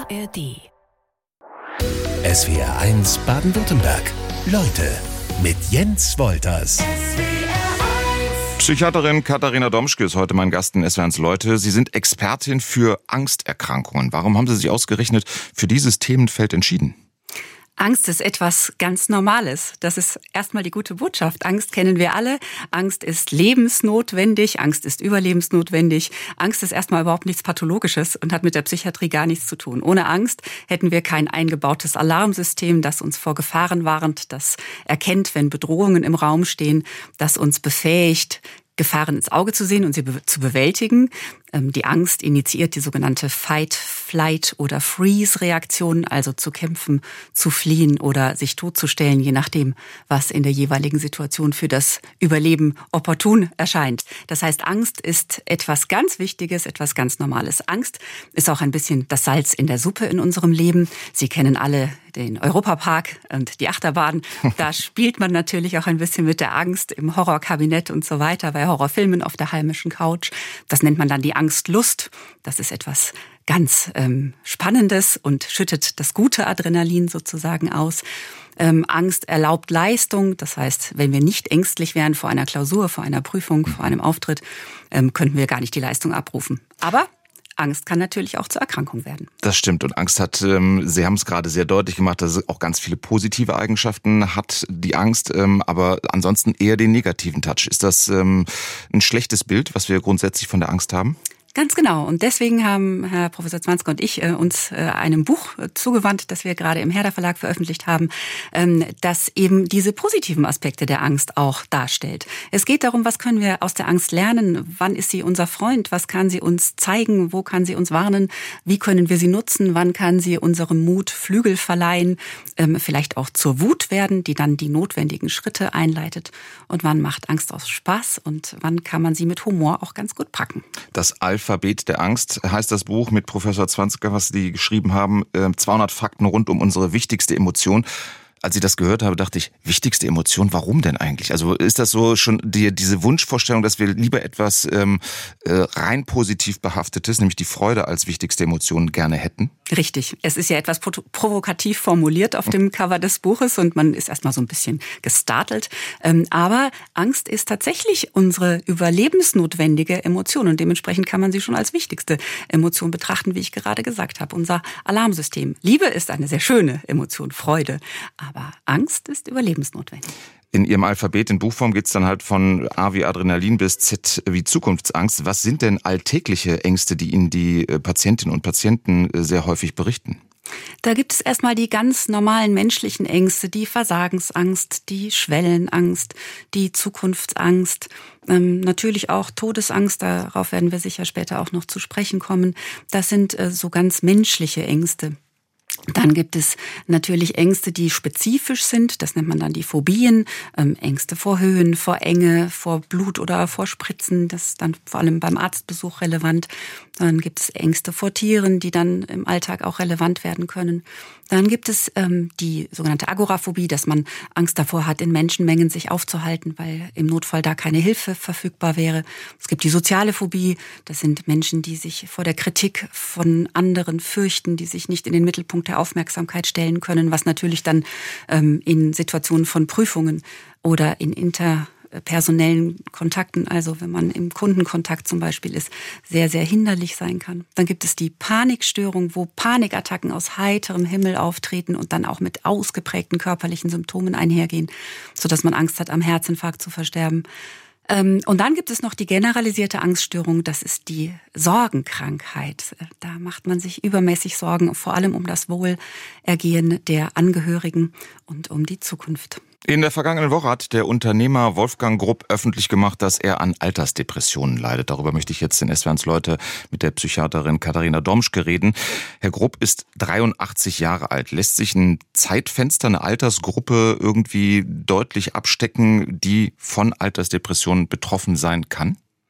ARD. SWR1 Baden-Württemberg. Leute mit Jens Wolters. Psychiaterin Katharina Domschke ist heute mein Gast in SWR1 Leute. Sie sind Expertin für Angsterkrankungen. Warum haben Sie sich ausgerechnet für dieses Themenfeld entschieden? Angst ist etwas ganz Normales. Das ist erstmal die gute Botschaft. Angst kennen wir alle. Angst ist lebensnotwendig. Angst ist überlebensnotwendig. Angst ist erstmal überhaupt nichts Pathologisches und hat mit der Psychiatrie gar nichts zu tun. Ohne Angst hätten wir kein eingebautes Alarmsystem, das uns vor Gefahren warnt, das erkennt, wenn Bedrohungen im Raum stehen, das uns befähigt, Gefahren ins Auge zu sehen und sie zu bewältigen. Die Angst initiiert die sogenannte Fight, Flight oder Freeze-Reaktion, also zu kämpfen, zu fliehen oder sich totzustellen, je nachdem, was in der jeweiligen Situation für das Überleben opportun erscheint. Das heißt, Angst ist etwas ganz Wichtiges, etwas ganz Normales. Angst ist auch ein bisschen das Salz in der Suppe in unserem Leben. Sie kennen alle den Europapark und die Achterbahn. Da spielt man natürlich auch ein bisschen mit der Angst im Horrorkabinett und so weiter, bei Horrorfilmen auf der heimischen Couch. Das nennt man dann die Angstlust. Das ist etwas ganz Spannendes und schüttet das gute Adrenalin sozusagen aus. Angst erlaubt Leistung. Das heißt, wenn wir nicht ängstlich wären vor einer Klausur, vor einer Prüfung, vor einem Auftritt, könnten wir gar nicht die Leistung abrufen. Aber Angst kann natürlich auch zur Erkrankung werden. Das stimmt. Und Angst hat, Sie haben es gerade sehr deutlich gemacht, dass es auch ganz viele positive Eigenschaften hat, die Angst, aber ansonsten eher den negativen Touch. Ist das ein schlechtes Bild, was wir grundsätzlich von der Angst haben? Ganz genau. Und deswegen haben Herr Professor Zwanzger und ich uns einem Buch zugewandt, das wir gerade im Herder Verlag veröffentlicht haben, das eben diese positiven Aspekte der Angst auch darstellt. Es geht darum, was können wir aus der Angst lernen? Wann ist sie unser Freund? Was kann sie uns zeigen? Wo kann sie uns warnen? Wie können wir sie nutzen? Wann kann sie unserem Mut Flügel verleihen? Vielleicht auch zur Wut werden, die dann die notwendigen Schritte einleitet. Und wann macht Angst aus Spaß? Und wann kann man sie mit Humor auch ganz gut packen? Das Alphabet der Angst heißt das Buch mit Professor Zwanzger, was Sie geschrieben haben. 200 Fakten rund um unsere wichtigste Emotion. Als ich das gehört habe, dachte ich, wichtigste Emotion, warum denn eigentlich? Also ist das so schon diese Wunschvorstellung, dass wir lieber etwas rein positiv behaftetes, nämlich die Freude als wichtigste Emotion gerne hätten? Richtig. Es ist ja etwas provokativ formuliert auf dem Cover des Buches und man ist erstmal so ein bisschen gestartelt. Aber Angst ist tatsächlich unsere überlebensnotwendige Emotion und dementsprechend kann man sie schon als wichtigste Emotion betrachten, wie ich gerade gesagt habe. Unser Alarmsystem. Liebe ist eine sehr schöne Emotion, Freude. Aber Angst ist überlebensnotwendig. In Ihrem Alphabet, in Buchform, geht es dann halt von A wie Adrenalin bis Z wie Zukunftsangst. Was sind denn alltägliche Ängste, die Ihnen die Patientinnen und Patienten sehr häufig berichten? Da gibt es erstmal die ganz normalen menschlichen Ängste, die Versagensangst, die Schwellenangst, die Zukunftsangst, natürlich auch Todesangst, darauf werden wir sicher später auch noch zu sprechen kommen. Das sind so ganz menschliche Ängste. Dann gibt es natürlich Ängste, die spezifisch sind. Das nennt man dann die Phobien. Ängste vor Höhen, vor Enge, vor Blut oder vor Spritzen. Das ist dann vor allem beim Arztbesuch relevant. Dann gibt es Ängste vor Tieren, die dann im Alltag auch relevant werden können. Dann gibt es die sogenannte Agoraphobie, dass man Angst davor hat, in Menschenmengen sich aufzuhalten, weil im Notfall da keine Hilfe verfügbar wäre. Es gibt die soziale Phobie. Das sind Menschen, die sich vor der Kritik von anderen fürchten, die sich nicht in den Mittelpunkt der Aufmerksamkeit stellen können, was natürlich dann in Situationen von Prüfungen oder in interpersonellen Kontakten, also wenn man im Kundenkontakt zum Beispiel ist, sehr, sehr hinderlich sein kann. Dann gibt es die Panikstörung, wo Panikattacken aus heiterem Himmel auftreten und dann auch mit ausgeprägten körperlichen Symptomen einhergehen, sodass man Angst hat, am Herzinfarkt zu versterben. Und dann gibt es noch die generalisierte Angststörung, das ist die Sorgenkrankheit. Da macht man sich übermäßig Sorgen, vor allem um das Wohlergehen der Angehörigen und um die Zukunft. In der vergangenen Woche hat der Unternehmer Wolfgang Grupp öffentlich gemacht, dass er an Altersdepressionen leidet. Darüber möchte ich jetzt in SWR1 Leute mit der Psychiaterin Katharina Domschke reden. Herr Grupp ist 83 Jahre alt. Lässt sich ein Zeitfenster, eine Altersgruppe irgendwie deutlich abstecken, die von Altersdepressionen betroffen sein kann?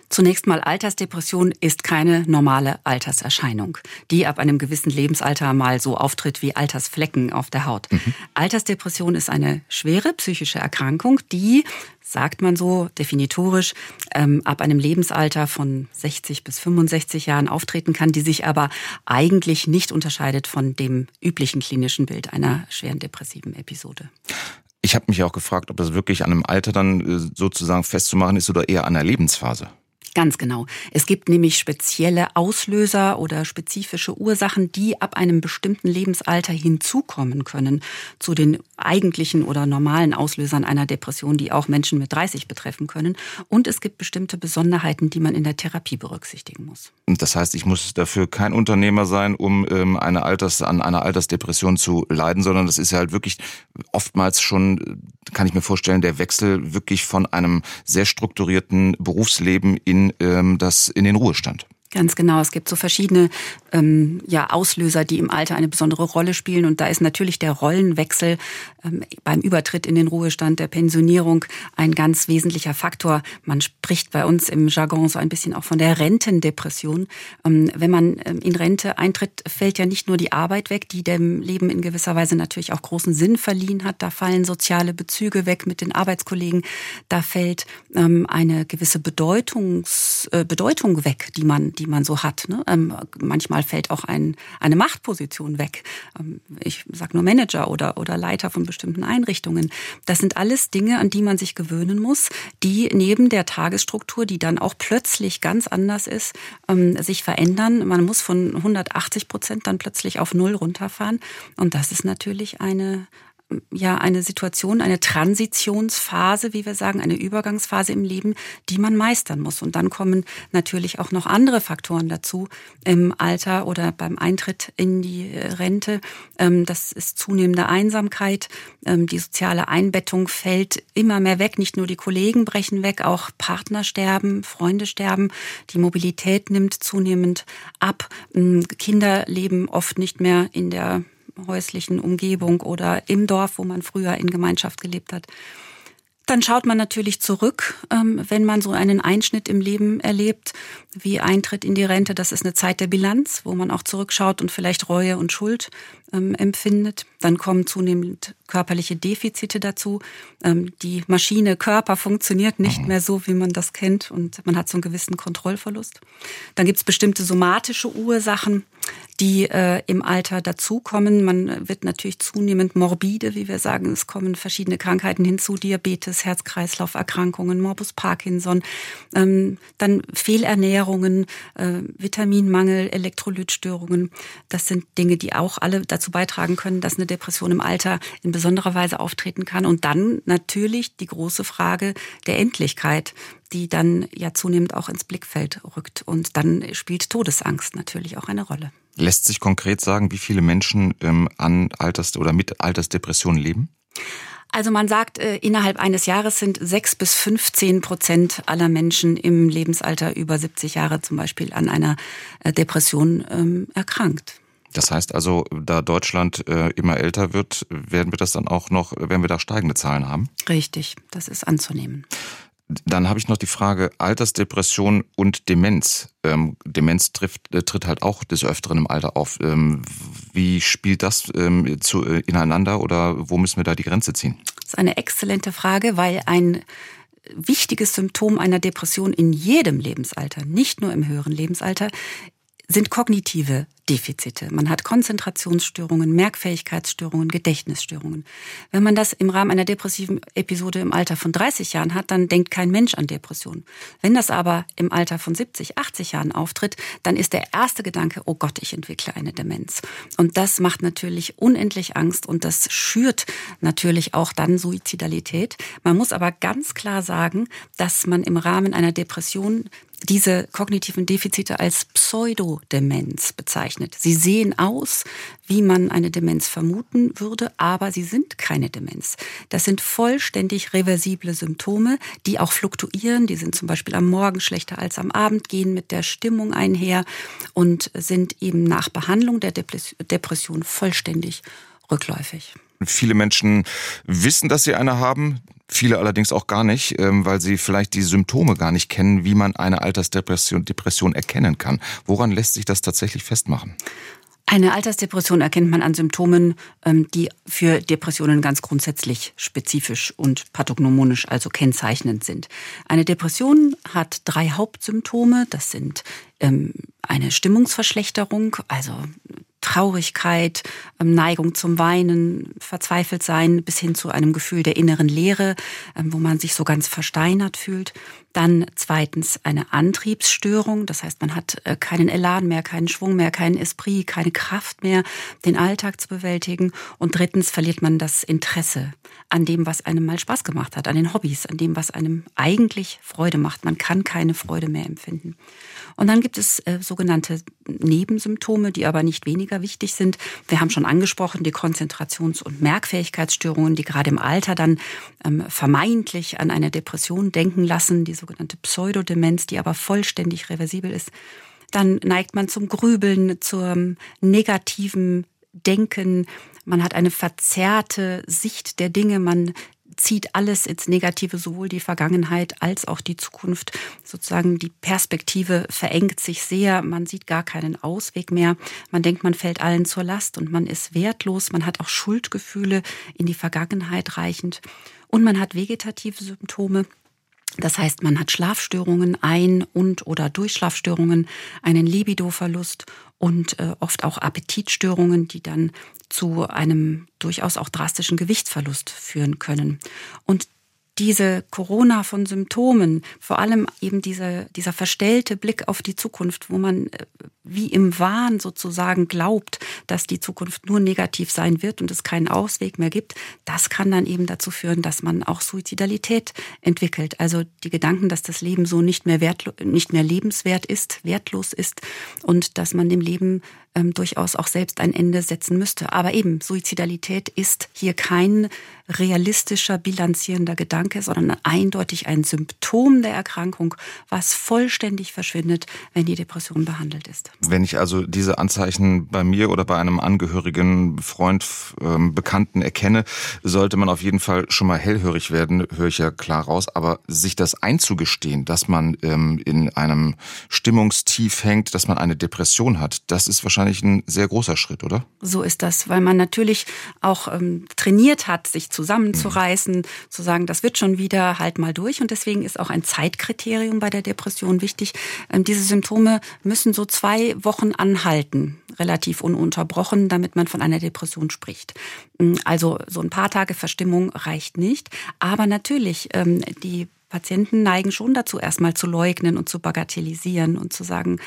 Zunächst mal, Altersdepression ist keine normale Alterserscheinung, die ab einem gewissen Lebensalter mal so auftritt wie Altersflecken auf der Haut. Altersdepression ist eine schwere psychische Erkrankung, die, sagt man so definitorisch, ab einem Lebensalter von 60 bis 65 Jahren auftreten kann, die sich aber eigentlich nicht unterscheidet von dem üblichen klinischen Bild einer schweren depressiven Episode. Ich habe mich auch gefragt, ob das wirklich an einem Alter dann sozusagen festzumachen ist oder eher an der Lebensphase. Ganz genau. Es gibt nämlich spezielle Auslöser oder spezifische Ursachen, die ab einem bestimmten Lebensalter hinzukommen können zu den eigentlichen oder normalen Auslösern einer Depression, die auch Menschen mit 30 betreffen können. Und es gibt bestimmte Besonderheiten, die man in der Therapie berücksichtigen muss. Und das heißt, ich muss dafür kein Unternehmer sein, um an einer Altersdepression zu leiden, sondern das ist ja halt wirklich oftmals schon, kann ich mir vorstellen, der Wechsel wirklich von einem sehr strukturierten Berufsleben in den Ruhestand. Ganz genau. Es gibt so verschiedene Auslöser, die im Alter eine besondere Rolle spielen. Und da ist natürlich der Rollenwechsel beim Übertritt in den Ruhestand, der Pensionierung ein ganz wesentlicher Faktor. Man spricht bei uns im Jargon so ein bisschen auch von der Rentendepression. Wenn man in Rente eintritt, fällt ja nicht nur die Arbeit weg, die dem Leben in gewisser Weise natürlich auch großen Sinn verliehen hat. Da fallen soziale Bezüge weg mit den Arbeitskollegen. Da fällt eine gewisse Bedeutung weg, die man so hat. Ne? Manchmal fällt auch eine Machtposition weg. Ich sage nur Manager oder Leiter von bestimmten Einrichtungen. Das sind alles Dinge, an die man sich gewöhnen muss, die neben der Tagesstruktur, die dann auch plötzlich ganz anders ist, sich verändern. Man muss von 180% dann plötzlich auf 0 runterfahren. Und das ist natürlich eine Situation, eine Transitionsphase, wie wir sagen, eine Übergangsphase im Leben, die man meistern muss. Und dann kommen natürlich auch noch andere Faktoren dazu im Alter oder beim Eintritt in die Rente. Das ist zunehmende Einsamkeit. Die soziale Einbettung fällt immer mehr weg. Nicht nur die Kollegen brechen weg, auch Partner sterben, Freunde sterben. Die Mobilität nimmt zunehmend ab. Kinder leben oft nicht mehr in der häuslichen Umgebung oder im Dorf, wo man früher in Gemeinschaft gelebt hat. Dann schaut man natürlich zurück, wenn man so einen Einschnitt im Leben erlebt, wie Eintritt in die Rente. Das ist eine Zeit der Bilanz, wo man auch zurückschaut und vielleicht Reue und Schuld empfindet. Dann kommen zunehmend körperliche Defizite dazu. Die Maschine Körper funktioniert nicht mehr so, wie man das kennt, und man hat so einen gewissen Kontrollverlust. Dann gibt es bestimmte somatische Ursachen, die im Alter dazukommen. Man wird natürlich zunehmend morbide, wie wir sagen. Es kommen verschiedene Krankheiten hinzu, Diabetes, Herz-Kreislauf-Erkrankungen, Morbus Parkinson, dann Fehlernährungen, Vitaminmangel, Elektrolytstörungen. Das sind Dinge, die auch alle dazu beitragen können, dass eine Depression im Alter in besonderer Weise auftreten kann. Und dann natürlich die große Frage der Endlichkeit, die dann ja zunehmend auch ins Blickfeld rückt. Und dann spielt Todesangst natürlich auch eine Rolle. Lässt sich konkret sagen, wie viele Menschen mit Altersdepressionen leben? Also man sagt, innerhalb eines Jahres sind 6 bis 15% aller Menschen im Lebensalter über 70 Jahre zum Beispiel an einer Depression erkrankt. Das heißt also, da Deutschland immer älter wird, werden wir da steigende Zahlen haben? Richtig, das ist anzunehmen. Dann habe ich noch die Frage Altersdepression und Demenz. Demenz tritt halt auch des Öfteren im Alter auf. Wie spielt das ineinander oder wo müssen wir da die Grenze ziehen? Das ist eine exzellente Frage, weil ein wichtiges Symptom einer Depression in jedem Lebensalter, nicht nur im höheren Lebensalter, sind kognitive Defizite. Man hat Konzentrationsstörungen, Merkfähigkeitsstörungen, Gedächtnisstörungen. Wenn man das im Rahmen einer depressiven Episode im Alter von 30 Jahren hat, dann denkt kein Mensch an Depression. Wenn das aber im Alter von 70, 80 Jahren auftritt, dann ist der erste Gedanke, oh Gott, ich entwickle eine Demenz. Und das macht natürlich unendlich Angst und das schürt natürlich auch dann Suizidalität. Man muss aber ganz klar sagen, dass man im Rahmen einer Depression diese kognitiven Defizite als Pseudodemenz bezeichnet. Sie sehen aus, wie man eine Demenz vermuten würde, aber sie sind keine Demenz. Das sind vollständig reversible Symptome, die auch fluktuieren. Die sind zum Beispiel am Morgen schlechter als am Abend, gehen mit der Stimmung einher und sind eben nach Behandlung der Depression vollständig rückläufig. Viele Menschen wissen, dass sie eine haben, Viele allerdings auch gar nicht, weil sie vielleicht die Symptome gar nicht kennen, wie man eine Depression erkennen kann. Woran lässt sich das tatsächlich festmachen? Eine Altersdepression erkennt man an Symptomen, die für Depressionen ganz grundsätzlich spezifisch und pathognomonisch, also kennzeichnend sind. Eine Depression hat 3 Hauptsymptome. Das sind eine Stimmungsverschlechterung, also Traurigkeit, Neigung zum Weinen, verzweifelt sein, bis hin zu einem Gefühl der inneren Leere, wo man sich so ganz versteinert fühlt. Dann 2. eine Antriebsstörung, das heißt, man hat keinen Elan mehr, keinen Schwung mehr, keinen Esprit, keine Kraft mehr, den Alltag zu bewältigen. Und 3. verliert man das Interesse an dem, was einem mal Spaß gemacht hat, an den Hobbys, an dem, was einem eigentlich Freude macht. Man kann keine Freude mehr empfinden. Und dann gibt es sogenannte Nebensymptome, die aber nicht weniger wichtig sind. Wir haben schon angesprochen, die Konzentrations- und Merkfähigkeitsstörungen, die gerade im Alter dann vermeintlich an eine Depression denken lassen, die sogenannte Pseudodemenz, die aber vollständig reversibel ist. Dann neigt man zum Grübeln, zum negativen Denken. Man hat eine verzerrte Sicht der Dinge. Man zieht alles ins Negative, sowohl die Vergangenheit als auch die Zukunft. Sozusagen die Perspektive verengt sich sehr. Man sieht gar keinen Ausweg mehr. Man denkt, man fällt allen zur Last und man ist wertlos. Man hat auch Schuldgefühle in die Vergangenheit reichend. Und man hat vegetative Symptome. Das heißt, man hat Schlafstörungen, oder Durchschlafstörungen, einen Libidoverlust und oft auch Appetitstörungen, die dann zu einem durchaus auch drastischen Gewichtsverlust führen können. Und diese Corona von Symptomen, vor allem eben dieser verstellte Blick auf die Zukunft, wo man wie im Wahn sozusagen glaubt, dass die Zukunft nur negativ sein wird und es keinen Ausweg mehr gibt, das kann dann eben dazu führen, dass man auch Suizidalität entwickelt. Also die Gedanken, dass das Leben so nicht mehr lebenswert ist, wertlos ist und dass man dem Leben durchaus auch selbst ein Ende setzen müsste. Aber eben, Suizidalität ist hier kein realistischer, bilanzierender Gedanke, sondern eindeutig ein Symptom der Erkrankung, was vollständig verschwindet, wenn die Depression behandelt ist. Wenn ich also diese Anzeichen bei mir oder bei einem Angehörigen, Freund, Bekannten erkenne, sollte man auf jeden Fall schon mal hellhörig werden, höre ich ja klar raus. Aber sich das einzugestehen, dass man in einem Stimmungstief hängt, dass man eine Depression hat, das ist wahrscheinlich ein sehr großer Schritt, oder? So ist das, weil man natürlich auch trainiert hat, sich zusammenzureißen, zu sagen, das wird schon wieder, halt mal durch. Und deswegen ist auch ein Zeitkriterium bei der Depression wichtig. Diese Symptome müssen so 2 Wochen anhalten, relativ ununterbrochen, damit man von einer Depression spricht. Also so ein paar Tage Verstimmung reicht nicht. Aber natürlich, die Patienten neigen schon dazu, erstmal zu leugnen und zu bagatellisieren und zu sagen,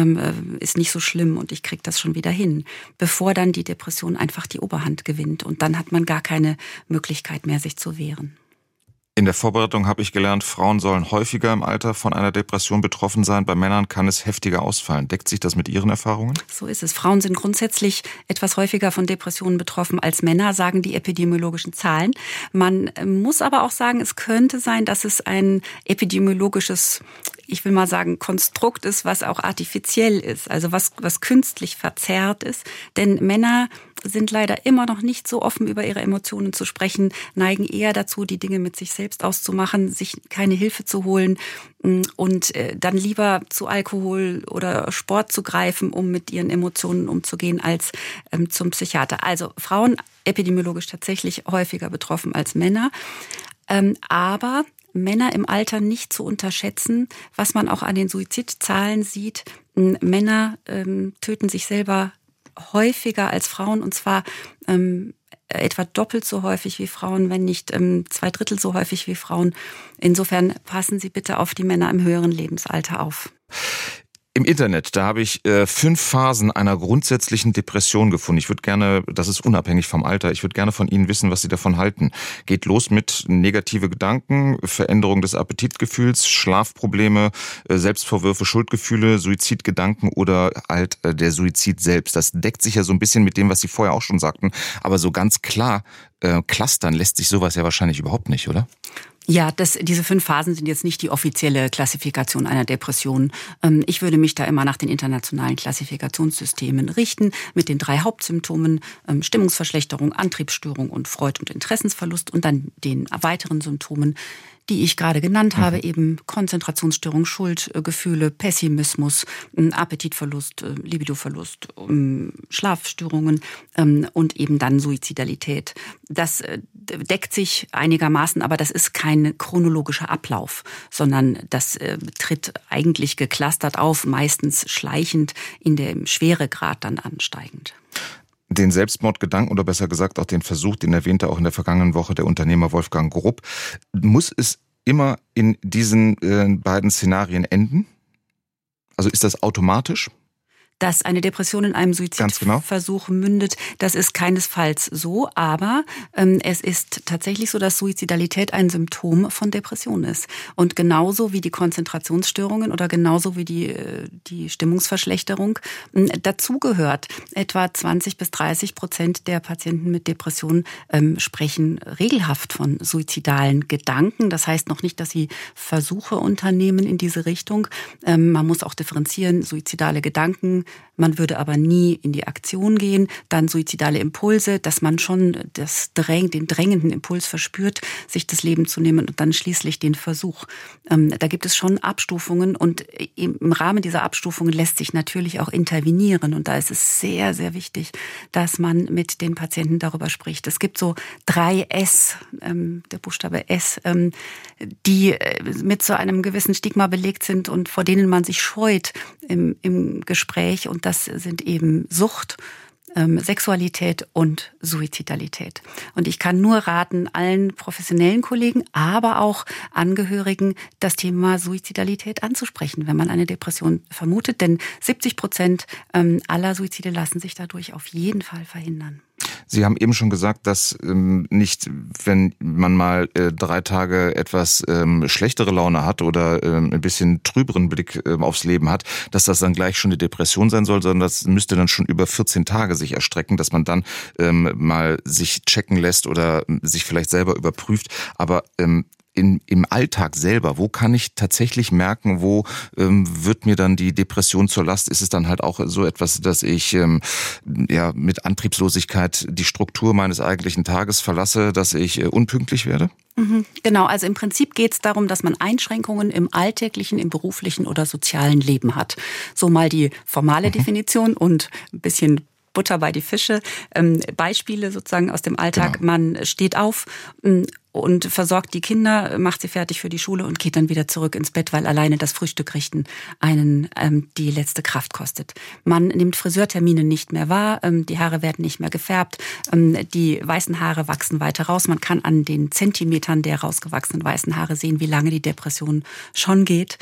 ist nicht so schlimm und ich kriege das schon wieder hin, bevor dann die Depression einfach die Oberhand gewinnt. Und dann hat man gar keine Möglichkeit mehr, sich zu wehren. In der Vorbereitung habe ich gelernt, Frauen sollen häufiger im Alter von einer Depression betroffen sein. Bei Männern kann es heftiger ausfallen. Deckt sich das mit Ihren Erfahrungen? So ist es. Frauen sind grundsätzlich etwas häufiger von Depressionen betroffen als Männer, sagen die epidemiologischen Zahlen. Man muss aber auch sagen, es könnte sein, dass es ein epidemiologisches, ich will mal sagen, Konstrukt ist, was auch artifiziell ist, also was künstlich verzerrt ist. Denn Männer sind leider immer noch nicht so offen, über ihre Emotionen zu sprechen, neigen eher dazu, die Dinge mit sich selbst auszumachen, sich keine Hilfe zu holen und dann lieber zu Alkohol oder Sport zu greifen, um mit ihren Emotionen umzugehen, als zum Psychiater. Also Frauen epidemiologisch tatsächlich häufiger betroffen als Männer, aber Männer im Alter nicht zu unterschätzen, was man auch an den Suizidzahlen sieht. Männer töten sich selber häufiger als Frauen, und zwar etwa doppelt so häufig wie Frauen, wenn nicht 2/3 so häufig wie Frauen. Insofern passen Sie bitte auf die Männer im höheren Lebensalter auf. Im Internet, da habe ich 5 Phasen einer grundsätzlichen Depression gefunden. Ich würde gerne, das ist unabhängig vom Alter, ich würde gerne von Ihnen wissen, was Sie davon halten. Geht los mit negative Gedanken, Veränderung des Appetitgefühls, Schlafprobleme, Selbstvorwürfe, Schuldgefühle, Suizidgedanken oder halt der Suizid selbst. Das deckt sich ja so ein bisschen mit dem, was Sie vorher auch schon sagten. Aber so ganz klar clustern lässt sich sowas ja wahrscheinlich überhaupt nicht, oder? Ja, diese 5 Phasen sind jetzt nicht die offizielle Klassifikation einer Depression. Ich würde mich da immer nach den internationalen Klassifikationssystemen richten, mit den 3 Hauptsymptomen, Stimmungsverschlechterung, Antriebsstörung und Freud- und Interessensverlust und dann den weiteren Symptomen, die ich gerade genannt habe, eben Konzentrationsstörung, Schuldgefühle, Pessimismus, Appetitverlust, Libidoverlust, Schlafstörungen und eben dann Suizidalität. Das deckt sich einigermaßen, aber das ist kein chronologischer Ablauf, sondern das tritt eigentlich geclustert auf, meistens schleichend, in dem Schweregrad dann ansteigend. Den Selbstmordgedanken oder besser gesagt auch den Versuch, den erwähnte auch in der vergangenen Woche der Unternehmer Wolfgang Grupp. Muss es immer in diesen beiden Szenarien enden? Also ist das automatisch? Dass eine Depression in einem Suizidversuch mündet, das ist keinesfalls so, aber es ist tatsächlich so, dass Suizidalität ein Symptom von Depression ist. Und genauso wie die Konzentrationsstörungen oder genauso wie die Stimmungsverschlechterung dazugehört. Etwa 20-30% der Patienten mit Depression sprechen regelhaft von suizidalen Gedanken. Das heißt noch nicht, dass sie Versuche unternehmen in diese Richtung. Man muss auch differenzieren, suizidale Gedanken. Man würde aber nie in die Aktion gehen. Dann suizidale Impulse, dass man schon den drängenden Impuls verspürt, sich das Leben zu nehmen und dann schließlich den Versuch. Da gibt es schon Abstufungen und im Rahmen dieser Abstufungen lässt sich natürlich auch intervenieren. Und da ist es sehr, sehr wichtig, dass man mit den Patienten darüber spricht. Es gibt so 3 S, der Buchstabe S, die mit so einem gewissen Stigma belegt sind und vor denen man sich scheut im Gespräch. Und das sind eben Sucht, Sexualität und Suizidalität. Und ich kann nur raten, allen professionellen Kollegen, aber auch Angehörigen, das Thema Suizidalität anzusprechen, wenn man eine Depression vermutet. Denn 70% aller Suizide lassen sich dadurch auf jeden Fall verhindern. Sie haben eben schon gesagt, dass nicht, wenn man mal 3 Tage etwas schlechtere Laune hat oder ein bisschen trüberen Blick aufs Leben hat, dass das dann gleich schon eine Depression sein soll, sondern das müsste dann schon über 14 Tage sich erstrecken, dass man dann mal sich checken lässt oder sich vielleicht selber überprüft. Aber im Alltag selber, wo kann ich tatsächlich merken, wo wird mir dann die Depression zur Last? Ist es dann halt auch so etwas, dass ich mit Antriebslosigkeit die Struktur meines eigentlichen Tages verlasse, dass ich unpünktlich werde? Genau, also im Prinzip geht es darum, dass man Einschränkungen im alltäglichen, im beruflichen oder sozialen Leben hat. So mal die formale Definition und ein bisschen Butter bei die Fische. Beispiele sozusagen aus dem Alltag. Genau. Man steht auf und versorgt die Kinder, macht sie fertig für die Schule und geht dann wieder zurück ins Bett, weil alleine das Frühstück richten einen die letzte Kraft kostet. Man nimmt Friseurtermine nicht mehr wahr, die Haare werden nicht mehr gefärbt, die weißen Haare wachsen weiter raus. Man kann an den Zentimetern der rausgewachsenen weißen Haare sehen, wie lange die Depression schon geht.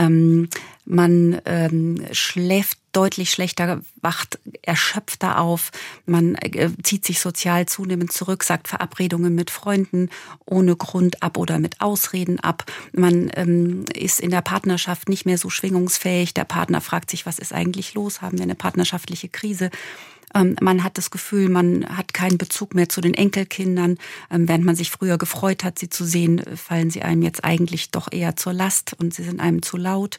Man schläft deutlich schlechter, wacht erschöpfter auf. Man zieht sich sozial zunehmend zurück, sagt Verabredungen mit Freunden ohne Grund ab oder mit Ausreden ab. Man ist in der Partnerschaft nicht mehr so schwingungsfähig. Der Partner fragt sich, was ist eigentlich los? Haben wir eine partnerschaftliche Krise? Man hat das Gefühl, man hat keinen Bezug mehr zu den Enkelkindern. Während man sich früher gefreut hat, sie zu sehen, fallen sie einem jetzt eigentlich doch eher zur Last und sie sind einem zu laut.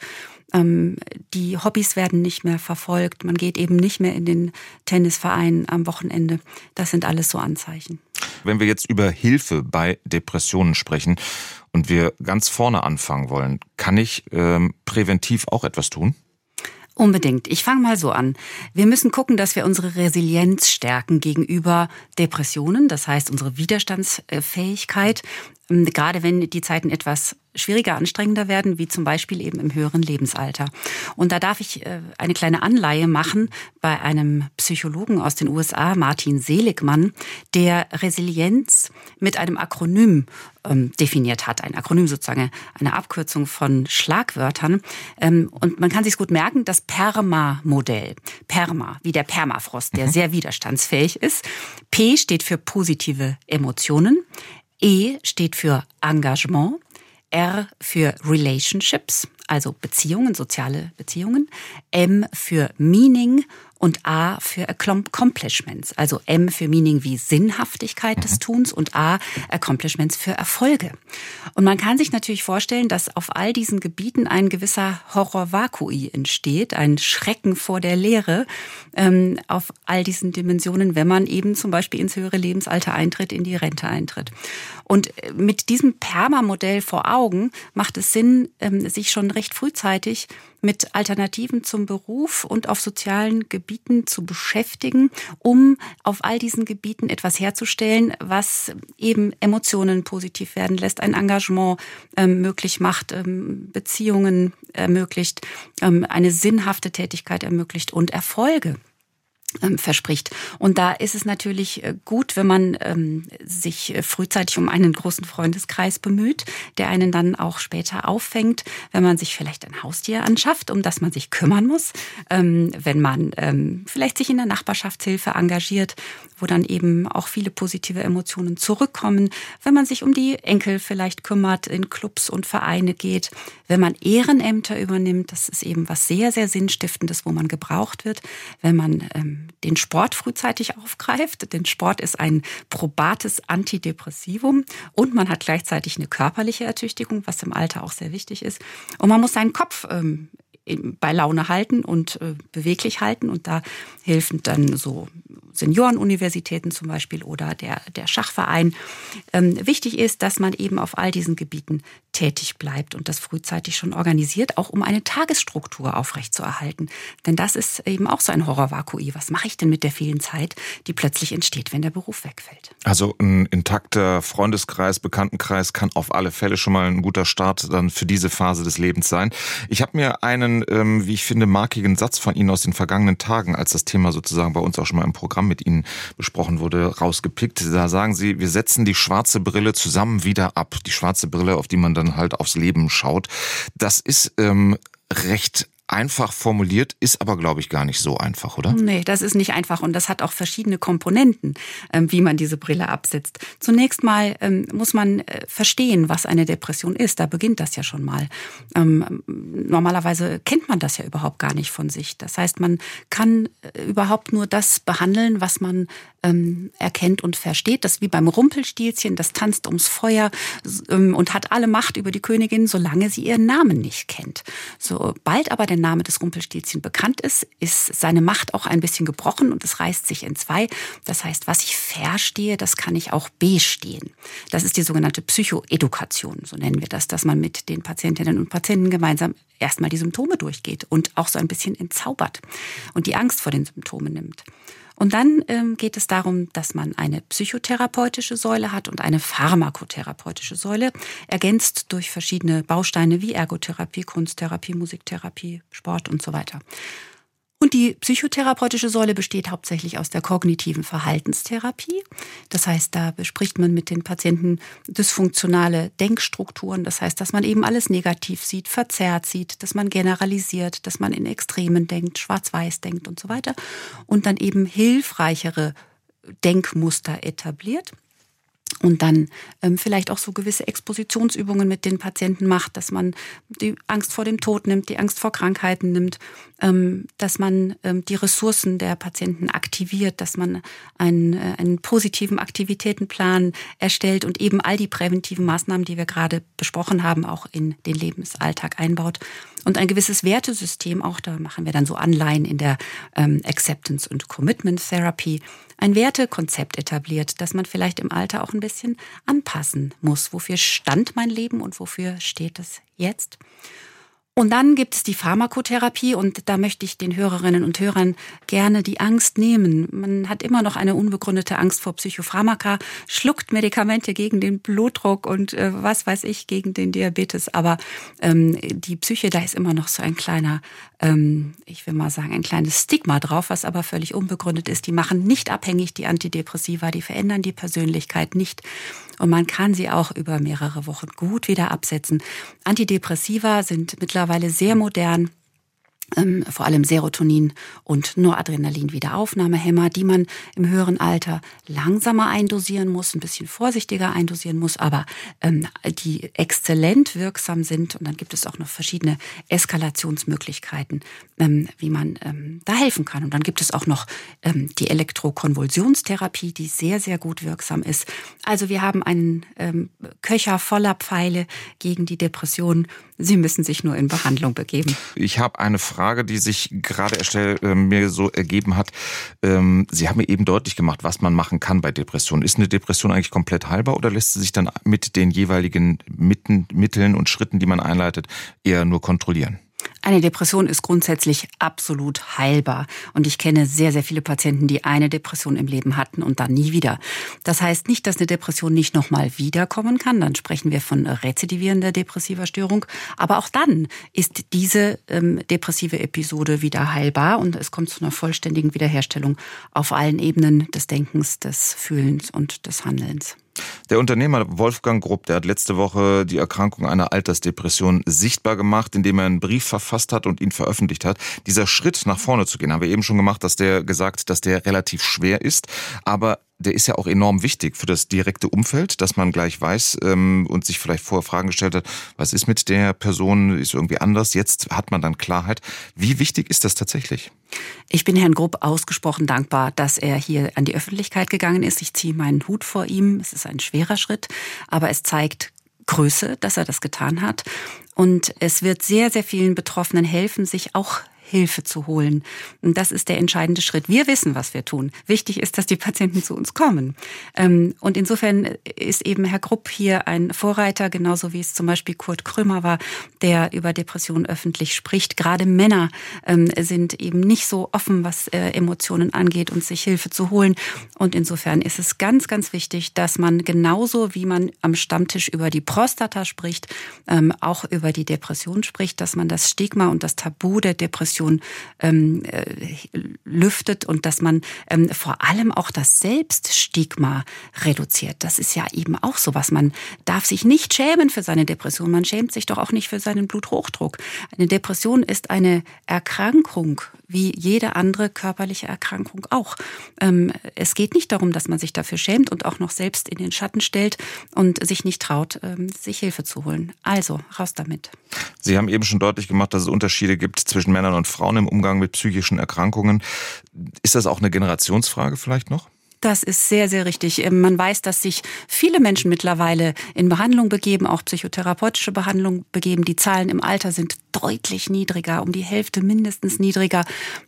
Die Hobbys werden nicht mehr verfolgt. Man geht eben nicht mehr in den Tennisverein am Wochenende. Das sind alles so Anzeichen. Wenn wir jetzt über Hilfe bei Depressionen sprechen und wir ganz vorne anfangen wollen, kann ich präventiv auch etwas tun? Unbedingt. Ich fange mal so an. Wir müssen gucken, dass wir unsere Resilienz stärken gegenüber Depressionen, das heißt unsere Widerstandsfähigkeit, gerade wenn die Zeiten etwas schwieriger, anstrengender werden, wie zum Beispiel eben im höheren Lebensalter. Und da darf ich eine kleine Anleihe machen bei einem Psychologen aus den USA, Martin Seligman, der Resilienz mit einem Akronym definiert hat. Ein Akronym sozusagen, eine Abkürzung von Schlagwörtern. Und man kann sich gut merken, das PERMA-Modell. PERMA, wie der Permafrost, der sehr widerstandsfähig ist. P steht für positive Emotionen. E steht für Engagement. R für Relationships, also Beziehungen, soziale Beziehungen. M für Meaning und A für Accomplishments, also M für Meaning wie Sinnhaftigkeit des Tuns und A Accomplishments für Erfolge. Und man kann sich natürlich vorstellen, dass auf all diesen Gebieten ein gewisser Horror vacui entsteht, ein Schrecken vor der Leere auf all diesen Dimensionen, wenn man eben zum Beispiel ins höhere Lebensalter eintritt, in die Rente eintritt. Und mit diesem Perma-Modell vor Augen macht es Sinn, sich schon recht frühzeitig mit Alternativen zum Beruf und auf sozialen Gebieten zu beschäftigen, um auf all diesen Gebieten etwas herzustellen, was eben Emotionen positiv werden lässt, ein Engagement möglich macht, Beziehungen ermöglicht, eine sinnhafte Tätigkeit ermöglicht und Erfolge verspricht. Und da ist es natürlich gut, wenn man sich frühzeitig um einen großen Freundeskreis bemüht, der einen dann auch später auffängt, wenn man sich vielleicht ein Haustier anschafft, um das man sich kümmern muss, wenn man vielleicht sich in der Nachbarschaftshilfe engagiert, wo dann eben auch viele positive Emotionen zurückkommen, wenn man sich um die Enkel vielleicht kümmert, in Clubs und Vereine geht, wenn man Ehrenämter übernimmt, das ist eben was sehr, sehr Sinnstiftendes, wo man gebraucht wird, wenn man den Sport frühzeitig aufgreift. Denn Sport ist ein probates Antidepressivum und man hat gleichzeitig eine körperliche Ertüchtigung, was im Alter auch sehr wichtig ist. Und man muss seinen Kopf bei Laune halten und beweglich halten. Und da helfen dann so Seniorenuniversitäten zum Beispiel oder der Schachverein. Wichtig ist, dass man eben auf all diesen Gebieten tätig bleibt und das frühzeitig schon organisiert, auch um eine Tagesstruktur aufrechtzuerhalten. Denn das ist eben auch so ein Horror vacui. Was mache ich denn mit der vielen Zeit, die plötzlich entsteht, wenn der Beruf wegfällt? Also ein intakter Freundeskreis, Bekanntenkreis kann auf alle Fälle schon mal ein guter Start dann für diese Phase des Lebens sein. Ich habe mir einen, wie ich finde, markigen Satz von Ihnen aus den vergangenen Tagen, als das Thema sozusagen bei uns auch schon mal im Programm mit Ihnen besprochen wurde, rausgepickt. Da sagen Sie, wir setzen die schwarze Brille zusammen wieder ab. Die schwarze Brille, auf die man dann halt aufs Leben schaut. Das ist recht einfach formuliert, ist aber, glaube ich, gar nicht so einfach, oder? Nee, das ist nicht einfach und das hat auch verschiedene Komponenten, wie man diese Brille absetzt. Zunächst mal muss man verstehen, was eine Depression ist. Da beginnt das ja schon mal. Normalerweise kennt man das ja überhaupt gar nicht von sich. Das heißt, man kann überhaupt nur das behandeln, was man erkennt und versteht. Das ist wie beim Rumpelstilzchen, das tanzt ums Feuer und hat alle Macht über die Königin, solange sie ihren Namen nicht kennt. Sobald aber der Name des Rumpelstilzchen bekannt ist, ist seine Macht auch ein bisschen gebrochen und es reißt sich in zwei. Das heißt, was ich verstehe, das kann ich auch bestehen. Das ist die sogenannte Psychoedukation, so nennen wir das, dass man mit den Patientinnen und Patienten gemeinsam erstmal die Symptome durchgeht und auch so ein bisschen entzaubert und die Angst vor den Symptomen nimmt. Und dann geht es darum, dass man eine psychotherapeutische Säule hat und eine pharmakotherapeutische Säule, ergänzt durch verschiedene Bausteine wie Ergotherapie, Kunsttherapie, Musiktherapie, Sport und so weiter. Und die psychotherapeutische Säule besteht hauptsächlich aus der kognitiven Verhaltenstherapie. Das heißt, da bespricht man mit den Patienten dysfunktionale Denkstrukturen. Das heißt, dass man eben alles negativ sieht, verzerrt sieht, dass man generalisiert, dass man in Extremen denkt, schwarz-weiß denkt und so weiter. Und dann eben hilfreichere Denkmuster etabliert. Und dann vielleicht auch so gewisse Expositionsübungen mit den Patienten macht, dass man die Angst vor dem Tod nimmt, die Angst vor Krankheiten nimmt, dass man die Ressourcen der Patienten aktiviert, dass man einen positiven Aktivitätenplan erstellt und eben all die präventiven Maßnahmen, die wir gerade besprochen haben, auch in den Lebensalltag einbaut. Und ein gewisses Wertesystem, auch da machen wir dann so Anleihen in der Acceptance- und Commitment-Therapy, ein Wertekonzept etabliert, das man vielleicht im Alter auch ein bisschen anpassen muss. Wofür stand mein Leben und wofür steht es jetzt? Und dann gibt es die Pharmakotherapie und da möchte ich den Hörerinnen und Hörern gerne die Angst nehmen. Man hat immer noch eine unbegründete Angst vor Psychopharmaka, schluckt Medikamente gegen den Blutdruck und was weiß ich, gegen den Diabetes. Aber die Psyche, da ist immer noch so ein kleiner, ich will mal sagen, ein kleines Stigma drauf, was aber völlig unbegründet ist. Die machen nicht abhängig, die Antidepressiva, die verändern die Persönlichkeit nicht. Und man kann sie auch über mehrere Wochen gut wieder absetzen. Antidepressiva sind mittlerweile sehr modern. vor allem Serotonin und Noradrenalin Wiederaufnahmehämmer, die man im höheren Alter langsamer eindosieren muss, ein bisschen vorsichtiger eindosieren muss, aber die exzellent wirksam sind. Und dann gibt es auch noch verschiedene Eskalationsmöglichkeiten, wie man da helfen kann. Und dann gibt es auch noch die Elektrokonvulsionstherapie, die sehr, sehr gut wirksam ist. Also wir haben einen Köcher voller Pfeile gegen die Depression. Sie müssen sich nur in Behandlung begeben. Ich habe eine Frage, die sich gerade mir so ergeben hat. Sie haben mir eben deutlich gemacht, was man machen kann bei Depressionen. Ist eine Depression eigentlich komplett heilbar oder lässt sie sich dann mit den jeweiligen Mitteln und Schritten, die man einleitet, eher nur kontrollieren? Eine Depression ist grundsätzlich absolut heilbar. Und ich kenne sehr, sehr viele Patienten, die eine Depression im Leben hatten und dann nie wieder. Das heißt nicht, dass eine Depression nicht nochmal wiederkommen kann. Dann sprechen wir von rezidivierender depressiver Störung. Aber auch dann ist diese depressive Episode wieder heilbar und es kommt zu einer vollständigen Wiederherstellung auf allen Ebenen des Denkens, des Fühlens und des Handelns. Der Unternehmer Wolfgang Grupp, der hat letzte Woche die Erkrankung einer Altersdepression sichtbar gemacht, indem er einen Brief verfasst hat und ihn veröffentlicht hat. Dieser Schritt nach vorne zu gehen, haben wir eben schon gemacht, dass der relativ schwer ist, aber der ist ja auch enorm wichtig für das direkte Umfeld, dass man gleich weiß und sich vielleicht vorher Fragen gestellt hat, was ist mit der Person, ist irgendwie anders, jetzt hat man dann Klarheit. Wie wichtig ist das tatsächlich? Ich bin Herrn Grupp ausgesprochen dankbar, dass er hier an die Öffentlichkeit gegangen ist. Ich ziehe meinen Hut vor ihm. Es ist ein schwerer Schritt, aber es zeigt Größe, dass er das getan hat. Und es wird sehr, sehr vielen Betroffenen helfen, sich auch Hilfe zu holen. Und das ist der entscheidende Schritt. Wir wissen, was wir tun. Wichtig ist, dass die Patienten zu uns kommen. Und insofern ist eben Herr Grupp hier ein Vorreiter, genauso wie es zum Beispiel Kurt Krömer war, der über Depressionen öffentlich spricht. Gerade Männer sind eben nicht so offen, was Emotionen angeht und sich Hilfe zu holen. Und insofern ist es ganz, ganz wichtig, dass man genauso wie man am Stammtisch über die Prostata spricht, auch über die Depression spricht, dass man das Stigma und das Tabu der Depression lüftet und dass man vor allem auch das Selbststigma reduziert. Das ist ja eben auch so was. Man darf sich nicht schämen für seine Depression. Man schämt sich doch auch nicht für seinen Bluthochdruck. Eine Depression ist eine Erkrankung, wie jede andere körperliche Erkrankung auch. Es geht nicht darum, dass man sich dafür schämt und auch noch selbst in den Schatten stellt und sich nicht traut, sich Hilfe zu holen. Also, raus damit. Sie haben eben schon deutlich gemacht, dass es Unterschiede gibt zwischen Männern und Frauen im Umgang mit psychischen Erkrankungen. Ist das auch eine Generationsfrage vielleicht noch? Das ist sehr, sehr richtig. Man weiß, dass sich viele Menschen mittlerweile in Behandlung begeben, auch psychotherapeutische Behandlung begeben. Die Zahlen im Alter sind deutlich niedriger, um die Hälfte mindestens niedriger.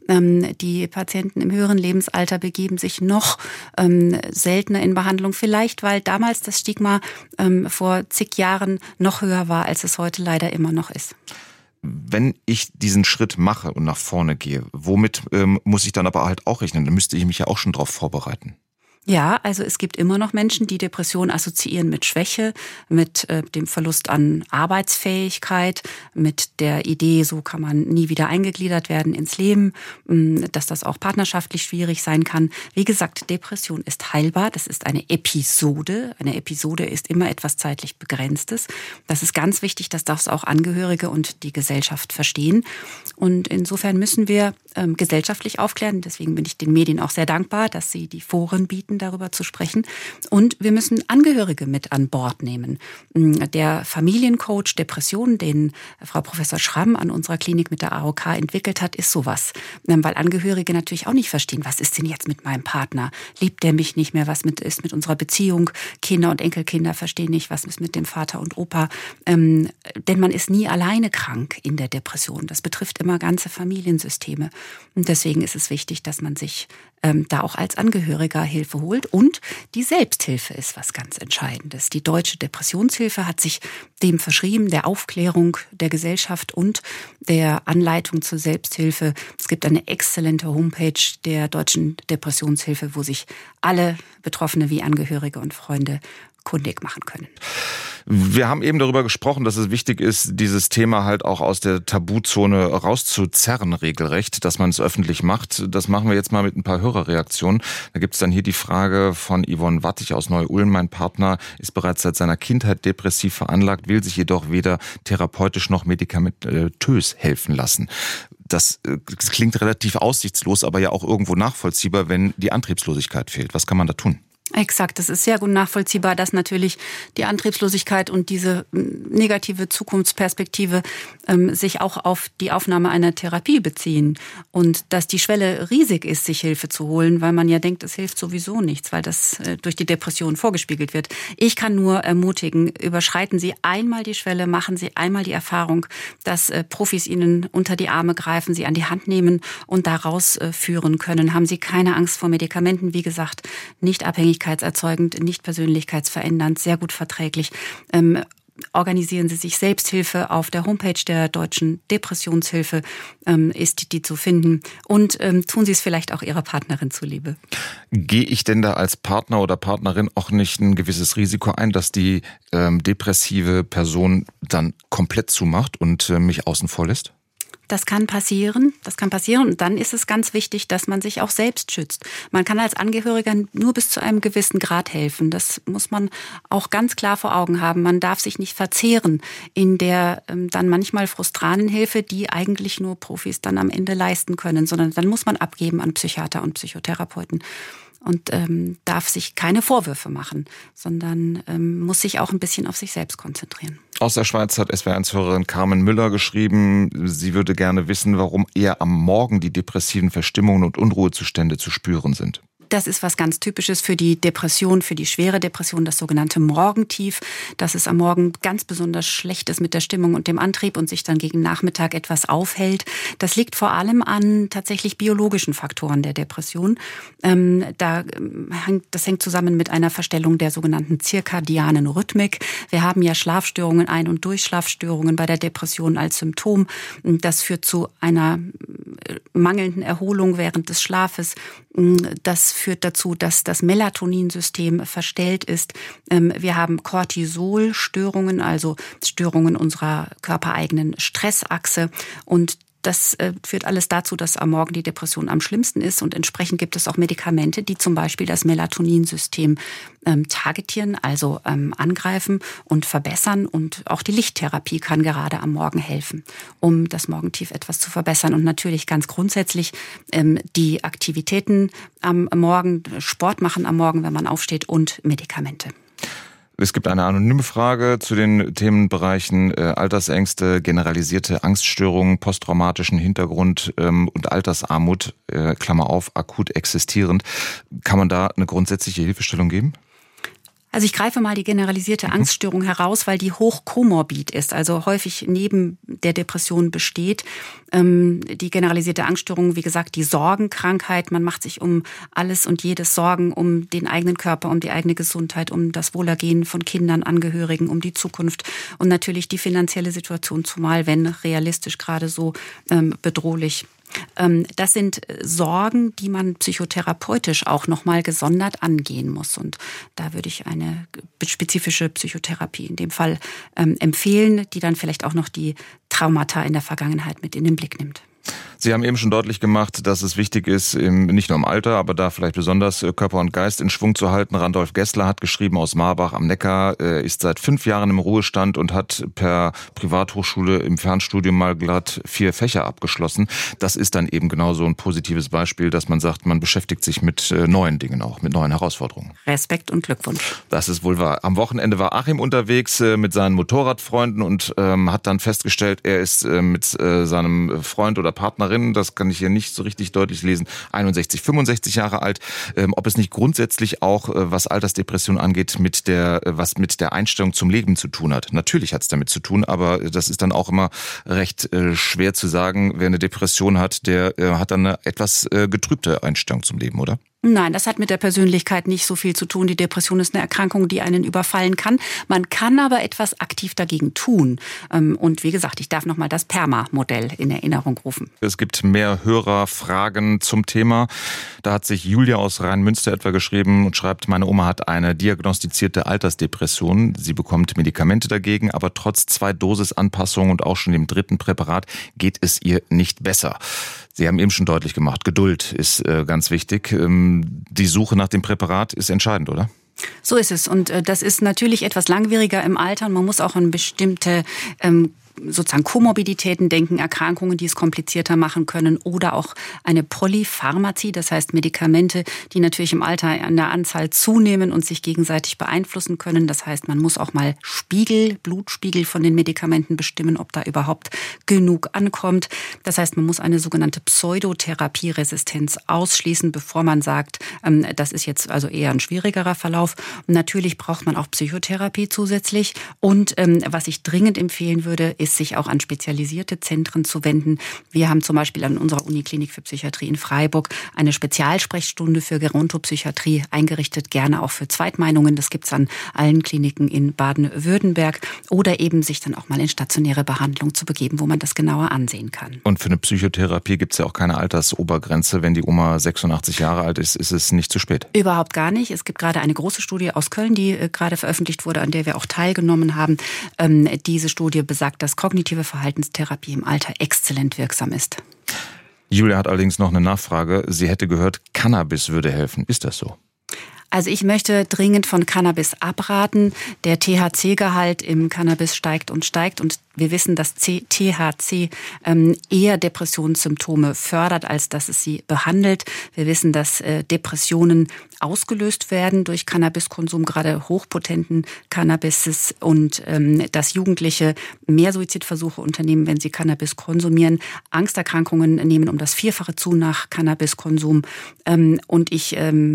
Die Patienten im höheren Lebensalter begeben sich noch seltener in Behandlung. Vielleicht, weil damals das Stigma vor zig Jahren noch höher war, als es heute leider immer noch ist. Wenn ich diesen Schritt mache und nach vorne gehe, womit muss ich dann aber halt auch rechnen? Da müsste ich mich ja auch schon drauf vorbereiten. Ja, also es gibt immer noch Menschen, die Depression assoziieren mit Schwäche, mit dem Verlust an Arbeitsfähigkeit, mit der Idee, so kann man nie wieder eingegliedert werden ins Leben, dass das auch partnerschaftlich schwierig sein kann. Wie gesagt, Depression ist heilbar, das ist eine Episode. Eine Episode ist immer etwas zeitlich Begrenztes. Das ist ganz wichtig, dass das auch Angehörige und die Gesellschaft verstehen. Und insofern müssen wir gesellschaftlich aufklären. Deswegen bin ich den Medien auch sehr dankbar, dass sie die Foren bieten, darüber zu sprechen. Und wir müssen Angehörige mit an Bord nehmen. Der Familiencoach Depression, den Frau Professor Schramm an unserer Klinik mit der AOK entwickelt hat, ist sowas. Weil Angehörige natürlich auch nicht verstehen, was ist denn jetzt mit meinem Partner? Liebt der mich nicht mehr? Was ist mit unserer Beziehung? Kinder und Enkelkinder verstehen nicht, was ist mit dem Vater und Opa? Denn man ist nie alleine krank in der Depression. Das betrifft immer ganze Familiensysteme. Und deswegen ist es wichtig, dass man sich da auch als Angehöriger Hilfe holt. Und die Selbsthilfe ist was ganz Entscheidendes. Die Deutsche Depressionshilfe hat sich dem verschrieben, der Aufklärung der Gesellschaft und der Anleitung zur Selbsthilfe. Es gibt eine exzellente Homepage der Deutschen Depressionshilfe, wo sich alle Betroffene wie Angehörige und Freunde kundig machen können. Wir haben eben darüber gesprochen, dass es wichtig ist, dieses Thema halt auch aus der Tabuzone rauszuzerren, regelrecht, dass man es öffentlich macht. Das machen wir jetzt mal mit ein paar Hörerreaktionen. Da gibt es dann hier die Frage von Yvonne Wattig aus Neu-Ulm. Mein Partner ist bereits seit seiner Kindheit depressiv veranlagt, will sich jedoch weder therapeutisch noch medikamentös helfen lassen. Das klingt relativ aussichtslos, aber ja auch irgendwo nachvollziehbar, wenn die Antriebslosigkeit fehlt. Was kann man da tun? Exakt, es ist sehr gut nachvollziehbar, dass natürlich die Antriebslosigkeit und diese negative Zukunftsperspektive sich auch auf die Aufnahme einer Therapie beziehen und dass die Schwelle riesig ist, sich Hilfe zu holen, weil man ja denkt, es hilft sowieso nichts, weil das durch die Depression vorgespiegelt wird. Ich kann nur ermutigen, überschreiten Sie einmal die Schwelle, machen Sie einmal die Erfahrung, dass Profis Ihnen unter die Arme greifen, Sie an die Hand nehmen und da rausführen können. Haben Sie keine Angst vor Medikamenten, wie gesagt, nicht abhängigkeitserzeugend, nicht persönlichkeitsverändernd, sehr gut verträglich. Organisieren Sie sich Selbsthilfe auf der Homepage der Deutschen Depressionshilfe, ist die zu finden. Und tun Sie es vielleicht auch Ihrer Partnerin zuliebe. Gehe ich denn da als Partner oder Partnerin auch nicht ein gewisses Risiko ein, dass die depressive Person dann komplett zumacht und mich außen vor lässt? Das kann passieren. Und dann ist es ganz wichtig, dass man sich auch selbst schützt. Man kann als Angehöriger nur bis zu einem gewissen Grad helfen. Das muss man auch ganz klar vor Augen haben. Man darf sich nicht verzehren in der dann manchmal frustranen Hilfe, die eigentlich nur Profis dann am Ende leisten können, sondern dann muss man abgeben an Psychiater und Psychotherapeuten. Und darf sich keine Vorwürfe machen, sondern muss sich auch ein bisschen auf sich selbst konzentrieren. Aus der Schweiz hat SWR1-Hörerin Carmen Müller geschrieben, sie würde gerne wissen, warum eher am Morgen die depressiven Verstimmungen und Unruhezustände zu spüren sind. Das ist was ganz Typisches für die Depression, für die schwere Depression, das sogenannte Morgentief, dass es am Morgen ganz besonders schlecht ist mit der Stimmung und dem Antrieb und sich dann gegen Nachmittag etwas aufhält. Das liegt vor allem an tatsächlich biologischen Faktoren der Depression. Das hängt zusammen mit einer Verstellung der sogenannten zirkadianen Rhythmik. Wir haben ja Schlafstörungen, Ein- und Durchschlafstörungen bei der Depression als Symptom. Das führt zu einer mangelnden Erholung während des Schlafes. Das führt dazu, dass das Melatoninsystem verstellt ist. Wir haben Cortisolstörungen, also Störungen unserer körpereigenen Stressachse. Und das führt alles dazu, dass am Morgen die Depression am schlimmsten ist. Und entsprechend gibt es auch Medikamente, die zum Beispiel das Melatoninsystem targetieren, also angreifen und verbessern. Und auch die Lichttherapie kann gerade am Morgen helfen, um das Morgentief etwas zu verbessern. Und natürlich ganz grundsätzlich die Aktivitäten am Morgen, Sport machen am Morgen, wenn man aufsteht, und Medikamente. Es gibt eine anonyme Frage zu den Themenbereichen Altersängste, generalisierte Angststörungen, posttraumatischen Hintergrund und Altersarmut, Klammer auf, akut existierend. Kann man da eine grundsätzliche Hilfestellung geben? Also ich greife mal die generalisierte Angststörung heraus, weil die hochkomorbid ist, also häufig neben der Depression besteht. Die generalisierte Angststörung, wie gesagt, die Sorgenkrankheit. Man macht sich um alles und jedes Sorgen, um den eigenen Körper, um die eigene Gesundheit, um das Wohlergehen von Kindern, Angehörigen, um die Zukunft und natürlich die finanzielle Situation, zumal wenn realistisch gerade so bedrohlich. Das sind Sorgen, die man psychotherapeutisch auch nochmal gesondert angehen muss. Und da würde ich eine spezifische Psychotherapie in dem Fall empfehlen, die dann vielleicht auch noch die Traumata in der Vergangenheit mit in den Blick nimmt. Sie haben eben schon deutlich gemacht, dass es wichtig ist, nicht nur im Alter, aber da vielleicht besonders Körper und Geist in Schwung zu halten. Randolph Gessler hat geschrieben aus Marbach am Neckar, ist seit 5 Jahren im Ruhestand und hat per Privathochschule im Fernstudium mal glatt 4 Fächer abgeschlossen. Das ist dann eben genau so ein positives Beispiel, dass man sagt, man beschäftigt sich mit neuen Dingen auch, mit neuen Herausforderungen. Respekt und Glückwunsch. Das ist wohl wahr. Am Wochenende war Achim unterwegs mit seinen Motorradfreunden und hat dann festgestellt, er ist mit seinem Freund oder Partnerin, das kann ich hier nicht so richtig deutlich lesen, 61, 65 Jahre alt, ob es nicht grundsätzlich auch, was Altersdepression angeht, was mit der Einstellung zum Leben zu tun hat. Natürlich hat es damit zu tun, aber das ist dann auch immer recht schwer zu sagen, wer eine Depression hat, der hat dann eine etwas getrübte Einstellung zum Leben, oder? Nein, das hat mit der Persönlichkeit nicht so viel zu tun. Die Depression ist eine Erkrankung, die einen überfallen kann. Man kann aber etwas aktiv dagegen tun. Und wie gesagt, ich darf nochmal das PERMA-Modell in Erinnerung rufen. Es gibt mehr Hörerfragen zum Thema. Da hat sich Julia aus Rhein-Münster etwa geschrieben und schreibt, meine Oma hat eine diagnostizierte Altersdepression. Sie bekommt Medikamente dagegen, aber trotz 2 Dosisanpassungen und auch schon dem 3. Präparat geht es ihr nicht besser. Sie haben eben schon deutlich gemacht, Geduld ist ganz wichtig. Die Suche nach dem Präparat ist entscheidend, oder? So ist es. Und das ist natürlich etwas langwieriger im Alter. Und man muss auch an bestimmte sozusagen Komorbiditäten denken, Erkrankungen, die es komplizierter machen können oder auch eine Polypharmazie, das heißt Medikamente, die natürlich im Alter an der Anzahl zunehmen und sich gegenseitig beeinflussen können. Das heißt, man muss auch mal Blutspiegel von den Medikamenten bestimmen, ob da überhaupt genug ankommt. Das heißt, man muss eine sogenannte Pseudotherapieresistenz ausschließen, bevor man sagt, das ist jetzt also eher ein schwierigerer Verlauf. Und natürlich braucht man auch Psychotherapie zusätzlich. Und was ich dringend empfehlen würde, ist, sich auch an spezialisierte Zentren zu wenden. Wir haben zum Beispiel an unserer Uniklinik für Psychiatrie in Freiburg eine Spezialsprechstunde für Gerontopsychiatrie eingerichtet, gerne auch für Zweitmeinungen. Das gibt's an allen Kliniken in Baden-Württemberg. Oder eben sich dann auch mal in stationäre Behandlung zu begeben, wo man das genauer ansehen kann. Und für eine Psychotherapie gibt's ja auch keine Altersobergrenze. Wenn die Oma 86 Jahre alt ist, ist es nicht zu spät. Überhaupt gar nicht. Es gibt gerade eine große Studie aus Köln, die gerade veröffentlicht wurde, an der wir auch teilgenommen haben. Diese Studie besagt, dass kognitive Verhaltenstherapie im Alter exzellent wirksam ist. Julia hat allerdings noch eine Nachfrage. Sie hätte gehört, Cannabis würde helfen. Ist das so? Also ich möchte dringend von Cannabis abraten. Der THC-Gehalt im Cannabis steigt und wir wissen, dass THC eher Depressionssymptome fördert, als dass es sie behandelt. Wir wissen, dass Depressionen ausgelöst werden durch Cannabiskonsum, gerade hochpotenten Cannabis, und dass Jugendliche mehr Suizidversuche unternehmen, wenn sie Cannabis konsumieren. Angsterkrankungen nehmen um das 4-fache zu nach Cannabiskonsum. Und ich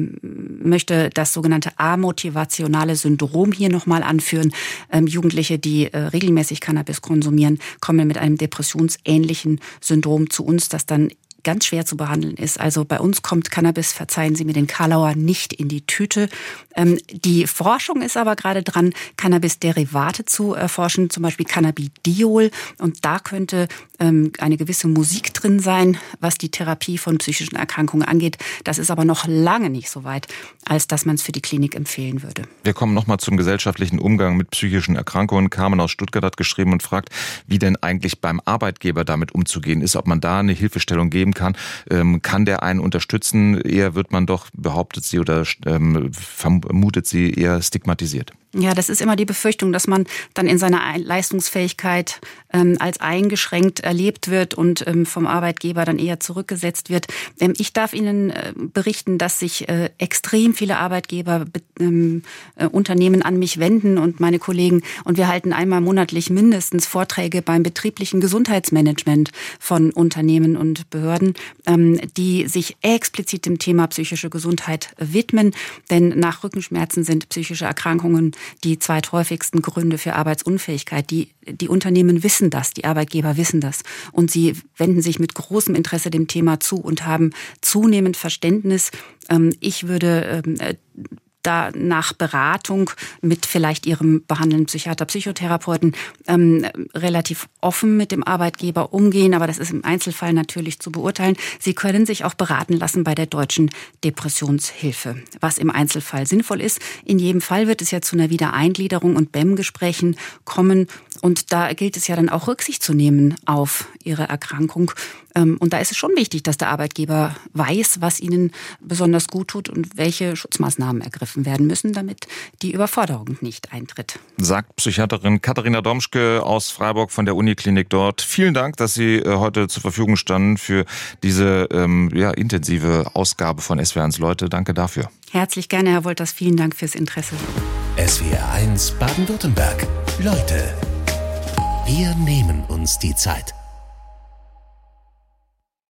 möchte das sogenannte amotivationale Syndrom hier nochmal anführen. Jugendliche, die regelmäßig Cannabis konsumieren, kommen mit einem depressionsähnlichen Syndrom zu uns, das dann ganz schwer zu behandeln ist. Also bei uns kommt Cannabis, verzeihen Sie mir den Karlauer, nicht in die Tüte. Die Forschung ist aber gerade dran, Cannabis-Derivate zu erforschen, zum Beispiel Cannabidiol. Und da könnte eine gewisse Musik drin sein, was die Therapie von psychischen Erkrankungen angeht. Das ist aber noch lange nicht so weit, als dass man es für die Klinik empfehlen würde. Wir kommen nochmal zum gesellschaftlichen Umgang mit psychischen Erkrankungen. Carmen aus Stuttgart hat geschrieben und fragt, wie denn eigentlich beim Arbeitgeber damit umzugehen ist, ob man da eine Hilfestellung geben kann. Kann der einen unterstützen? Eher wird man doch, behauptet sie oder vermutet sie, eher stigmatisiert. Ja, das ist immer die Befürchtung, dass man dann in seiner Leistungsfähigkeit als eingeschränkt erlebt wird und vom Arbeitgeber dann eher zurückgesetzt wird. Ich darf Ihnen berichten, dass sich extrem viele Arbeitgeber, Unternehmen an mich wenden und meine Kollegen, und wir halten einmal monatlich mindestens Vorträge beim betrieblichen Gesundheitsmanagement von Unternehmen und Behörden, die sich explizit dem Thema psychische Gesundheit widmen. Denn nach Rückenschmerzen sind psychische Erkrankungen die zweithäufigsten Gründe für Arbeitsunfähigkeit. Die Unternehmen wissen das, die Arbeitgeber wissen das. Und sie wenden sich mit großem Interesse dem Thema zu und haben zunehmend Verständnis. Ich würde da nach Beratung mit vielleicht Ihrem behandelnden Psychiater, Psychotherapeuten relativ offen mit dem Arbeitgeber umgehen. Aber das ist im Einzelfall natürlich zu beurteilen. Sie können sich auch beraten lassen bei der Deutschen Depressionshilfe, was im Einzelfall sinnvoll ist. In jedem Fall wird es ja zu einer Wiedereingliederung und BEM-Gesprächen kommen. Und da gilt es ja dann auch Rücksicht zu nehmen auf Ihre Erkrankung. Und da ist es schon wichtig, dass der Arbeitgeber weiß, was ihnen besonders gut tut und welche Schutzmaßnahmen ergriffen werden müssen, damit die Überforderung nicht eintritt. Sagt Psychiaterin Katharina Domschke aus Freiburg von der Uniklinik dort. Vielen Dank, dass Sie heute zur Verfügung standen für diese intensive Ausgabe von SWR1 Leute. Danke dafür. Herzlich gerne, Herr Wolters. Vielen Dank fürs Interesse. SWR1 Baden-Württemberg. Leute, wir nehmen uns die Zeit.